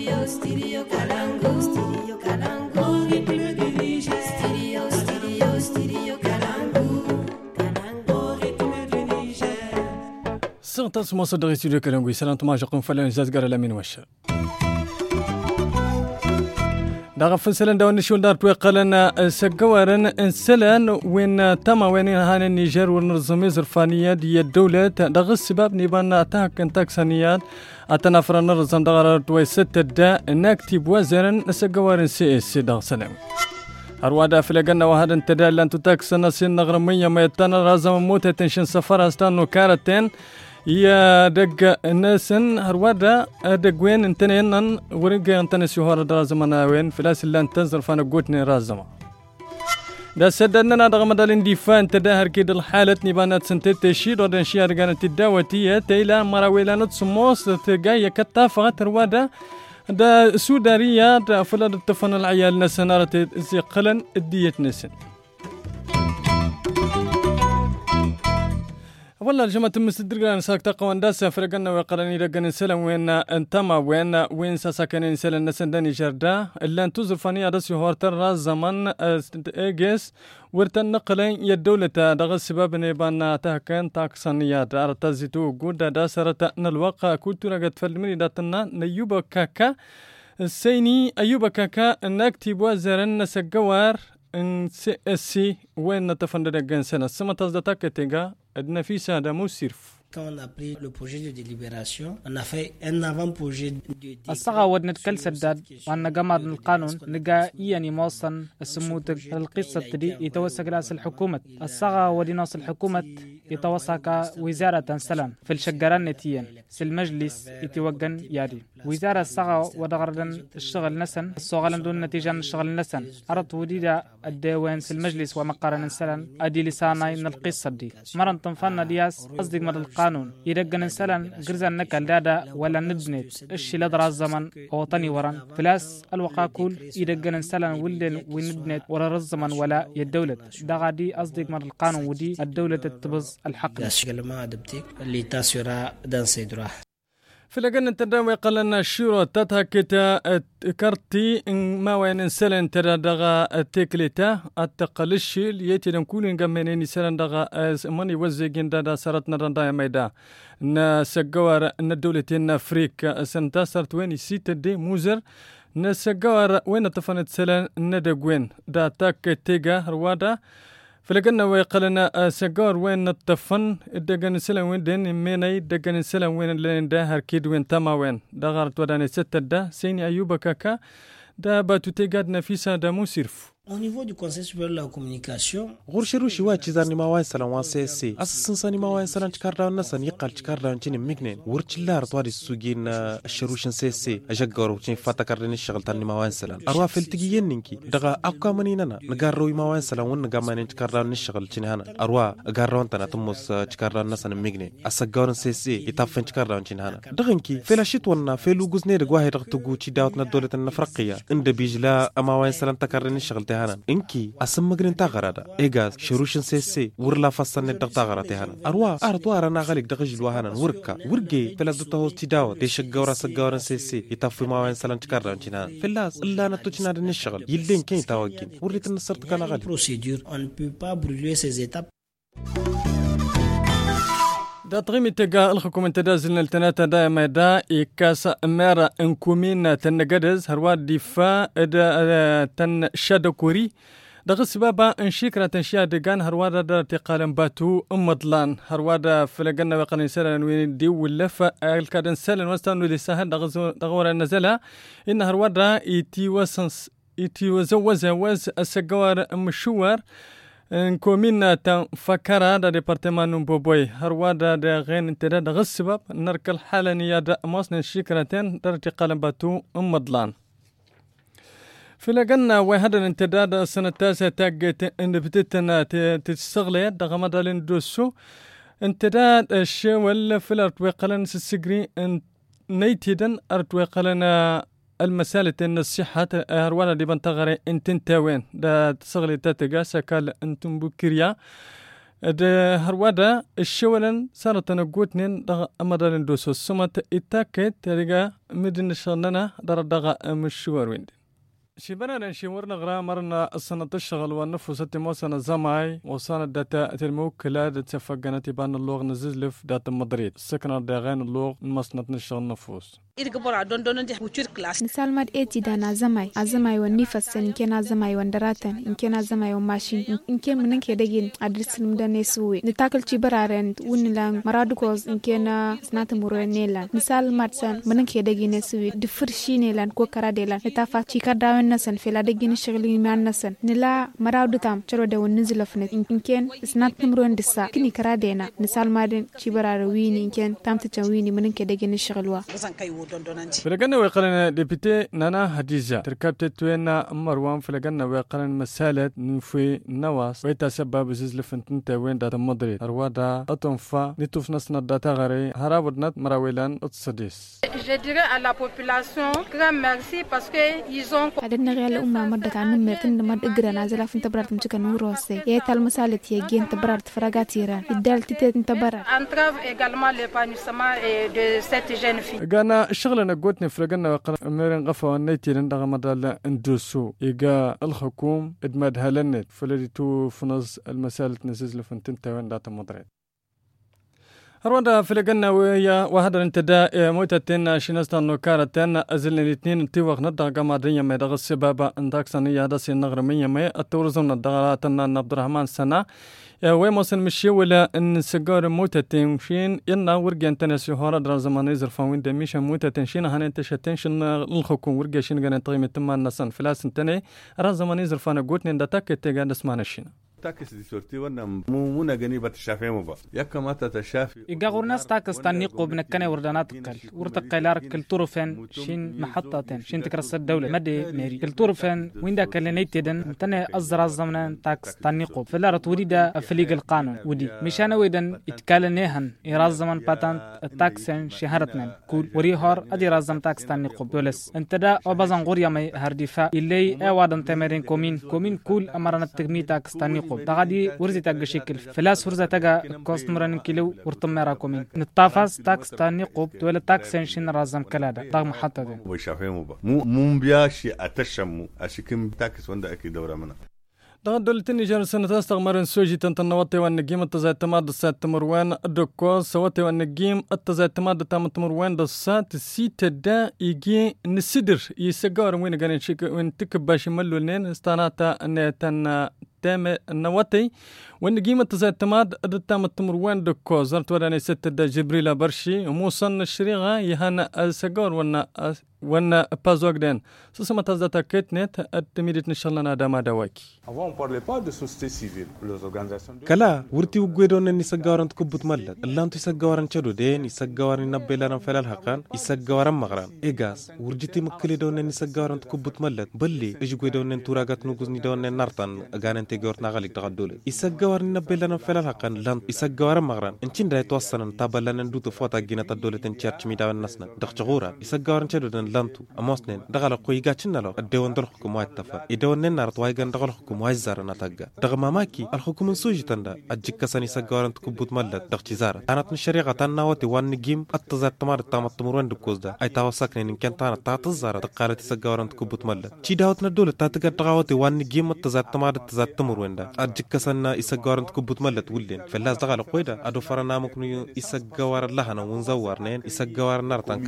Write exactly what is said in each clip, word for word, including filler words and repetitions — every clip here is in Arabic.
stereo, stereo Kalangu, stereo Kalangu, rythme du Niger. Stereo, stereo, stereo Kalangu, Kalangu, rythme du Niger. سنتس مصدر ستوديو كالانغوي سلامت ما جاكم فلان زازغار الامين وشا داغ فسلن داون شول دار توقلنا سقوارن انسلن وين تما وين هان النيجر ونظم زرفانيه دي الدوله داغ السبب نيبان تاك تاكسانيات اتنافر نرزم داغ توي ست دا نكتب وزرن سقوارن سي اس داغ سلام أروادا فلقنا وهذا انتدال لأن تتاكسنا سن نغرمية ما يتانا رازم موتة تنشن سفر استانو كارتين يا دق الناسن هروادا دق وين انتنين ورقة انتني سيوهار درازمنا وين فلاس اللي انتنزر فانا قوتني رازمة دا سددنا رغم دالين ديفان تداهر كيد الحالة نبانات سنتي تشير ودن شيار كانت الداوتية تيلا مراويلا نتسموس تقايا كتافة روادا دا سودارية دا فلاد التفن العيال نسنارة زيقلن الدية نسن والله الجماعة المستدرقان ساك تقوان داسا فرقنا ويقراني لقن سلم وين انتما وين وين ساساكن سلم نسن داني جردا اللي انتوزر فاني عدسي هورتر راز زمان ايجيس ورتن نقلين يدولة دغل سباب نيبان تاكن تاكسانيات ارتازيتو قودا داسرة نلوقع كولتورا قد فالمري داتنا نيوبا كاكا السيني ايوبا كاكا نكتب وزرن سقوار ان سي اس سي وين نتفندر جنسنا سما تصدتك تيغا النفيسة دمو سيرف. Quand on a pris le projet de délibération, on a fait un avant-projet de الصغا ودنت كل سداد وأن جماد القانون نجا يعني موصن السموت القصة تدي يتوسق رأس الحكومة الصغا وديناس الحكومة يتوسق وزارة سلام في الشجران نتيين في المجلس يتوجن ياري وزارة الصغا ودغردن الشغل نسن الصغل دون نتيجة الشغل نسن أردت وديدا الديوان في المجلس ومقارن سلام أدي لسانا إن القصة دي مرن تنفنا دياس أصدق مر القانون يرجن سلام جرزان نكال دادا ولا نبنت الشي لدرا الزمن وطني وران فلاس الوقاكول يرجن سلام ولن ونبنت ورا الزمن ولا يدولة دغادي أصدق مر القانون ودي الدولة تتبز الحق اللي تاسورا دان سيدرا في لجنة التداوي قلنا الشورى تتهكتا كارتي ما وين سلن ترى دغا تكليتا التقلشي ليتي نكون جمعنين سلن دغا ماني وزجين دادا سرتنا رندا ميدا نسجوار الدولتين أفريقيا سنتاسر تويني سيت دي موزر نسجوار وين تفنت سلن ندقوين دا تاك تيجا روادا فلقنا ويقلنا سجار وين التفن الدجن سلم وين دين ميناي الدجن سلم وين اللي ده هركيد وين تما وين ده غارت وداني ستة ده سيني أيوبا كاكا ده باتو تيجاد نفيسا ده مسيرف. Au niveau du Conseil supérieur de la communication, غورشرو شوا تشزارني ما وين سلام واسي سي اساسن ساني ما وين سلام تكاردا نسن يقال تكاردا تشين ميغنين ورتشلار طواري السوقين الشروشن سي سي اجغرو تشين فاتكارني الشغل تاني ما وين سلام اروا فلتجيين نينكي دغا اكو منيننا نغارو ما وين سلام ون غامانين تكاردا الشغل تشين هنا اروا غارون تنا تمس تكاردا نسن ميغنين اسغورن سي سي يتافن تكاردا تشين هنا دغنكي فلاشيت ونا فيلو غوزني دغوا هيدغتو تشي داوتنا الدوله النفرقيه اند بيجلا ما وين سلام تكارني الشغل هنا إنكي أسمعين تغردا إيجاز شروشن سيسي ورلا فصلنا الدغتغرة هنا أروا أرتوا أنا غالك دغج لوهنا وركا ورجي فلاس دتهو تداو ديشجورا سجورا سيسي يتفي ما وين سلام تكرر جنا فلاس إلا نتوجنا النشغل يلين كين تواجين وريت النصرت كنا غالي procédure on ne peut pas brûler ces étapes. دا تغيمي تقا الحكومة تدازلنا التناتا دائما دا إكاسا مارا انكومين تنقدز هروا دفاع دا تن شادكوري دا غسبابا انشيكرا تنشيا دقان هروا دا تقالن باتو امضلان هروا دا فلقنا وقالن سالن وين دي واللفة الكادن سالن وستانو دي ساهل دا غورا نزلها إن هروا دا إيتي وسنس إيتي وزوز وز السقوار مشوار نكومينا تفكر هذا ديبارتمان بوبوي هروادا دا غين انتدا دا غسباب نركل حالا نيادا مصن الشكرتين درتي قلم باتو امضلان في لقنا وهذا انتداد السنة التاسعة تاقت ان بتتنا تستغلي دا غمدالين دوسو انتداد الشوال في الارتويقلن سسقري نيتيدن ارتويقلن المسالة إن الصحة هروانا دي بنتغري انتن تاوين دا تصغلي تاتقا ساكال انتم بكريا ده هروادا الشولن صارت نقوتنين دغ أمدالن دوسو سمت إتاكت تلقى مدن شغلنا در دغ مشوار وين شبنا نشورنا غرا مرنا السنة تشغل والنفس تموسنا زماي وصانت داتا الموكلة تفقنا تبان اللغة نزلف داتا مدريد سكنا داغين اللغة المصنط نشغل نفوس مثال ماد ايتي دانا زماي ازماي ونفس ان كان زماي وندراتن ان كان زماي وماشين ان كان منك يدغين ادرس المدن سوي نتاكل تي برارن ونلان مرادكوز ان كان سنات مورنيلا مثال ماد سان منك يدغين سوي دفرشينيلان كو كراديلا نتافا تي كدا نسن في لا دغين شغلي مان نسن نلا مرادو تام تشرو دو نزلفنت ان كان سنات مورن دسا كني كرادينا مثال ماد تي برار ويني ان كان تام تشويني منك يدغين شغلوا فلقنا ويقلنا ديبيتي نانا هديجة تركبت توينا مروان فلقنا ويقلنا مسالة نفي نواس ويتسبب زلف انت وين داتا مدريد اروادا اتنفا نتوف نسنا داتا غري هرابدنا مراويلان اتسديس. Je dirais à la population grand merci parce que ils ont قدرنا غير الأمة مدة عن مرتين مد إجرنا زلا في انتبرت مشكلة نوروسي هي تالمسالة هي جين تبرت فرقات إيران الدال تيت انتبرت. entrave également l'épanouissement de cette jeune fille. قانا الشغل نقوتني فلقنا وقل ميرن غفا نيتي لندغ مدال اندوسو إيجا الحكوم ادماد هالنت فلدي تو فنز المسالة نزيزلو فنتنتا وين داتا مدريد هروندا فلقنا ويا وهذا انتداء موتتين شنستان نوكارتين أزلنا الاثنين انتوغ ندغ قمادية ما دغ السبابة انداك سنية داسي النغرمية ما التورزون ندغلاتنا عبد الرحمن سنة ويموسن مشي ولا ان سجار موتتين شين ينا ورجان تنسي هورا در زمان زرفان وين دميش موتتين شين هان تشتين شن الحكوم ورجا شين غن طيمه تمان نسن فلاس تني را زمان زرفان غوتن دتاك تيغا نسمان شين تاكس دي سورتي وانا مو مو نغني بتشافي مو با ياك ما تتشافي إيجا غورناس تاكس تانيقو بنكني وردانات قل ورتقيلار كلتورفن شين محطتين شين تكرس الدولة مدي ميري كلتورفن وين دا كلينيتدن تني أزرا الزمن تاكس تانيقو فلارة وريدا أفليق القانون ودي مشان ويدن يتكالنيهن إراز زمن باتانت التاكسن شهرتنن كول وريهار أدي رازم تاكس تانيقو دولس انتدا وبازن غوريا مي هردفا إلي أوادن تمرين كومين كومين كول أمرنا التقمي تاكس تانيقو تغادي ورزي تاق شكل فلاس ورزة تاقا كوستمران كيلو ورطميرا كومين نتافاس تاكس تاني قوب دولا تاكسين شين رازم كلادا داق محطة دين ويشافيمو با مو مو بياشي اتشمو اشكم تاكس وندا اكي دورة منا دغد دولتني جار سنة تستغمرن سوجي تنتنواتي والنجيم التزايد تماد السات تمروان الدكو سواتي والنجيم التزايد تماد تام تمروان دسات سيت دا يجي نسدر يسجار وين كان شيك وين تكباش ملولين استاناتا ان تن تام النواتي والنجيم التزايد تماد تام تمروان دكو زرت وراني ست دا جبريل برشي موصن الشريغه يهانا السجار ونا ونا بازوغدن سسما تزاتا كيتنت التميدت نشلنا داما دواكي كلا ورتي وجودون إني سجارن تكبت ملت اللي أنتي سجارن شدو دين يسجارن نبيلان فلال حقان يسجارن مغران إيجاز ورجتي مكلدون إني سجارن تكبت ملت بلي إيش جودون إن توراجت نوجزني دون نارتن أجان تيجورت نغلق تقدولي يسجارن نبيلان فلال حقان لان يسجارن مغران إنشين ده يتوصلن تابلان ندوت فوتا جينا تدولة تنشرش ميدا الناسنا دخشغورا يسجارن شدو دين لانتو أماسنين دخل قوي جاتشنا لو الدوان دل حكومة اتفق يدون نار توايجن دخل حكومة زار نتاجا دغماماكي الحكومة سوجي تندا أجيك سني سجارن تكبت ملت دخشي زار أنا تنشريعة تناوتي وان نجيم التزات تمار تامت تمرون دكوز ده أي توسكني إن كان تانا تعتزار تقالت سجارن تكبت ملت شي داوت ندول تاتجا دغاوتي وان نجيم التزات تمار التزات تمرون ده أجيك سنة يسجارن تكبت ملت ولين فلاس دغال قويدا أدو فرنا ممكن يسجار لهنا ونزور نين يسجار نارتان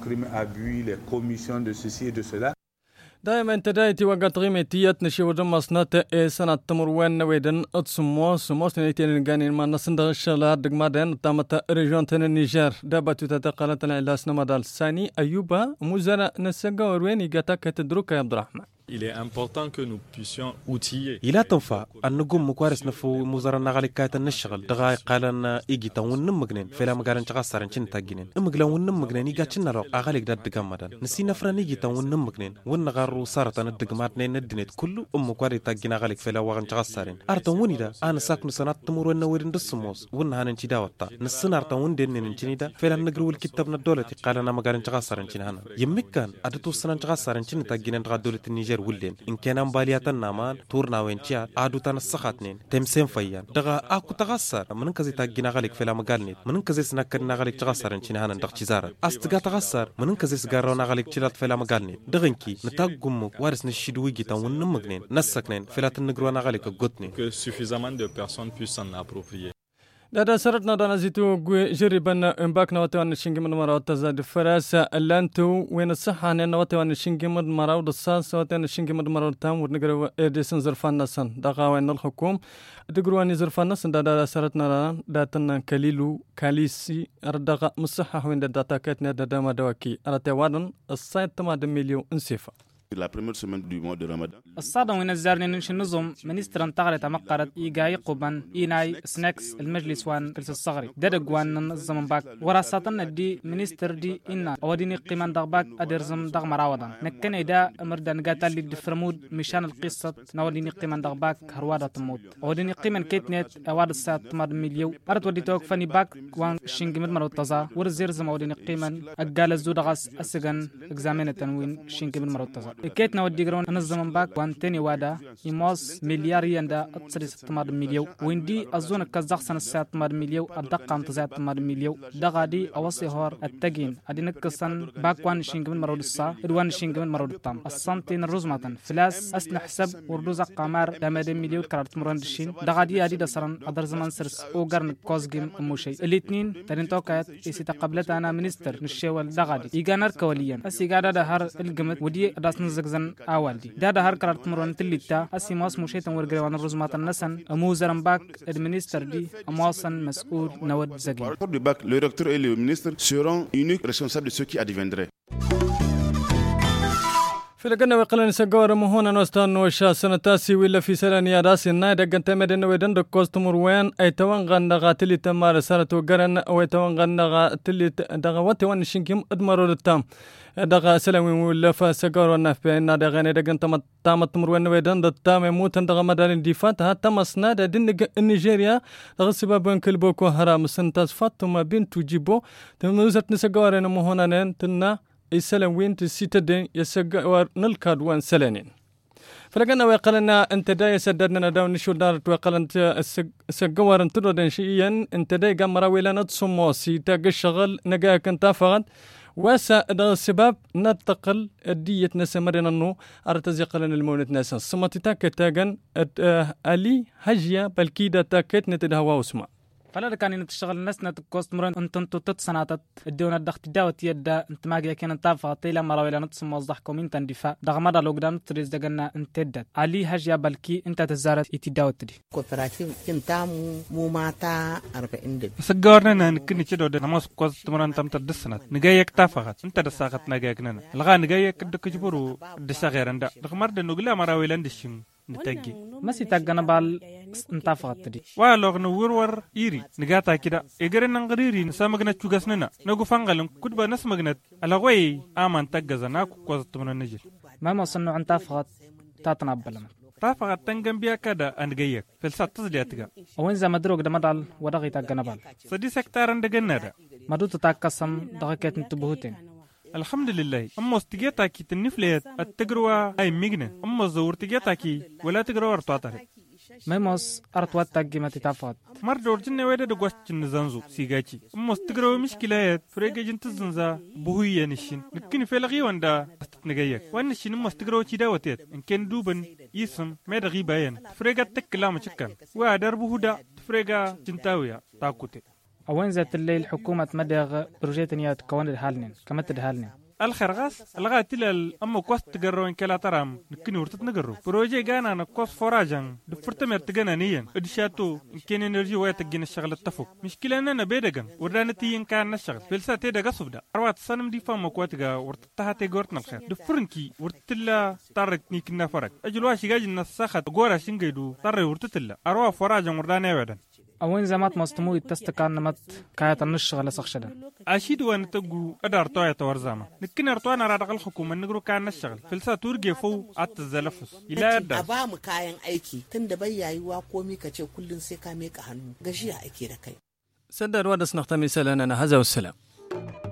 de ceci et de cela. دائما تدايتي وقت غيمتيات نشي ودم سنة سنة تمروان نويدن اتسمو سموس نيتين غاني ما نسندغ الشغلات دغمادن تامتا ريجون تن النيجر دابتو تتقالت العلاس نمدال الثاني ايوبا مزرا نسغا وين يغتاك تدرك يا عبد الرحمن. Il est important que nous puissions outiller. إلا تنفع أن نقوم مكوارس نفو مزارا نغالي كايتا نشغل دغاي قالنا إيجي تاون نمغنين فلا مغارن تغسرن شن تاجينين أمغلا ونمغنين إيجا تشنا لو أغاليك داد دقامدان نسي نفران إيجي تاون نمغنين ونغارو سارتا ندقماتنين ندنيت كله أم مكواري تاجين أغاليك فلا واغن تغسرن أرتا وني دا أنا ساكن سنات تمر ونويرن دسموس ونهان انشي داوتا نسن أرتا وندين انشي دا فلا نقرو الكتاب ندولتي قالنا مغارن تغسرن شن هانا يمكن أدتو سنان تغسرن شن تاجينين دغا دولة النيجر غير ولين إن كان باليات النامان تورنا وين شيا عادو تنسخاتنين تمسين فيان دغا أكو تغسر من كذي تاجينا غالك في لامقالني من كذي سنكرنا غالك تغسر إن شينا هندق تجارة أستجا تغسر من كذي سجارونا غالك تشيلات في لامقالني دغنكي نتاجمو وارس نشيدوي جتا ونمجنين نسكنين فلات النجرونا غالك قطني que suffisamment de personnes puissent s'en approprier. دا سرتنا دانا زيتو جربنا امباكنا وتوان الشنجي من مرا وتزاد فراسة اللانتو وين الصحة أن وتوان الشنجي من مرا ودصاص وتوان الشنجي من مرا وتام ونقرأ إديسن زرفان نسن دقا وين الحكوم دقرواني زرفان نسن دا دا سرتنا دا تنا كليلو كاليسي أردقا مصحة وين دا داتاكتنا دا داما دواكي أرتوادن السايت تماد مليون انسفا. La première semaine du mois de Ramadan. الصادم وين الزارني ننشي النظم منستر انتقلت مقرت إيجاي قبان إيناي سناكس المجلس وان كلس الصغري دادق وان الزمن باك وراساتنا دي منستر دي إنا أوديني قيمان دغباك أدرزم دغ مراودا نكن إدا مردان قاتل لي دفرمود مشان القصة نوديني قيمان دغباك هروادة تموت أوديني قيمان كيتنيت أواد الساعة تمر مليو أرد ودي توقفني باك وان شينج مد مرو تزا ورزيرزم أوديني قيمان أقال الزودغاس أسجن إكزامين التنوين شينج مد مرو تزا كيتنا ودي قرون نزمن باك وان تاني وادا يموز مليار يندا أتصري ستمار مليو ويندي أظن كزاق سنة ستمار مليو أدقى امتزاع تمار مليو دغادي أوصي هور التاجين أدي نكسن باك وان شينج من مرود الصا إدوان شينج من مرود الطام الصنتين الرزمة فلاس أسن حسب وردوزا قمار دامد مليو كرات مرون دشين دغادي أدي دسرن أدر زمان سرس أوغرن كوزجيم أموشي الاثنين ترين توقعت إسي تقبلت أنا منستر نشيوال دغادي إيجانر كوليا أسيجادا دهار الجمت ودي أداس نزغزن أولدي دا هر كرات مرون تليتا أسيماس مشيتن ورجران الرزمات النسن أموزرن باك المنستر دي أمواسن مسؤول نود زجين. Le recteur et le ministre seront uniques responsables de ce qui adviendrait. في لقنا وقلنا سجور مهونا نوستان وشا سنة تاسي ولا في سلانيا راسي الناي دقن تمدن ويدن دكوستمر وين أي توان غن غاتلي تمار سارة وقرن أو توان غن غاتلي دغوات وان شنكيم أدمروا التام دغا سلامي ولا فسجور ونف بين دغني دقن تم تامت تمر وين ويدن دتام موتن دغ مدارين ديفات ها تمس نادا دين نيجيريا دغ سبب كل بوكو حرام سنتاس فاطمة بنت جيبو تموزت نسجور مهونا نن تنا السلام وين تسيتدين يسجور نلكاد وان سلانين فلقنا ويقلنا انت داي سددنا داون نشو دارت ويقلنا سجور انتدودن شيئا انت داي قمرا ويلا نتصموسي تاق الشغل نقاك انت فغد واسا دا السباب نتقل الدية نسمرين انو ارتزي قلن المونت ناسا سمتي تاك تاقن الي هجيا بالكيدا تاكت نتدهوا واسمع فلا كان نتشغل الناس نتكوستمرن انت انتو تتصناتت ادونا الضغط داوت يدا انت ما جا كان انتافا طيلا مرا ولا نتصم موظفكم انت اندفاع دغمدا لوغدان تريز دغنا انتدت علي هاجيا بالكي انت تزارت ايتي داوت دي كوبراتيف كنتام مو ماتا أربعين دب سجارنا نكني كده ده نماس كوستمرن تم تدسنات نجايك تافغت انت دساقت نجايك ننا لغا نجايك دك جبرو دساغيرندا دغمر ده نغلا مرا ولا ندشين نتاجي ما سيتاغنا بال انتافغت دي والو نور ور ايري نغاتا كده اجرن نغريري نسامغنا تشوغسننا نغو فانغالن كدبا نسمغنت الاغوي امان تاغزنا كوستمرن نجي ما ما صنو انتافغت تاتنابلم تافغت تنغمبيا كدا انغيك فلسات تزلياتغا وين زما دروغ دمدال ودغي تاغنا بال سدي سكتارن دغندا مدو تاكسم دغكت نتبهوتين الحمد لله أما استجيتا كي تنفلت التجربة أي مجنة أما زور تجيتا كي ولا تجربة أرتواتري ميموس أرتوات تجمع تتفاوت مرة ورجنا ويدا دقوش نزانزو سيجاتي أما استجربة مشكلة فريق جنت زنزا بوهية نشين لكن في لغي وندا استنجيك وان نشين أما استجربة كده وتيت إن كان دوبن يسم ما دغي باين فريق تكلام شكل وادر بوهدا فريق جنتاويا تاكوتي أوين ذات الليل حكومة مدغ بروجيتنيات كون الحالنين كما تدهالنين الخرغاس لغا تلال أما كوست تجرو إن كلا ترام نكني ورتت نجرو بروجي جانا نكوس فراجان دفتمر تجنا نيان إدشاتو إن كان إنرجي ويا تجين الشغل التفوق مشكلة أنا بيدجن ورنا تيين كان الشغل فلسا تيدا قصبدا أروات سنم دي فما كواتجا ورتتها تجورت نبخير دفرنكي ورتلا طارتني كنا فرق أجلواش جاج النسخة جورا شنجيدو طار ورتتلا أروا فراجان ورنا ويدا أوين زمات مستمو يتستكان نمت كاية النشغل سخشدا أشيد وان تجو أدار طاية تورزاما لكن أرطوانا رادق الحكومة نجرو كان نشغل فلسا تورجي فو عت الزلفس إلى أدار أبا مكاين أيكي تندبي أيوا قومي كتير كل سكاميك عنو جشيا أيكي ركاي سدر ودس نختم سلنا هذا والسلام.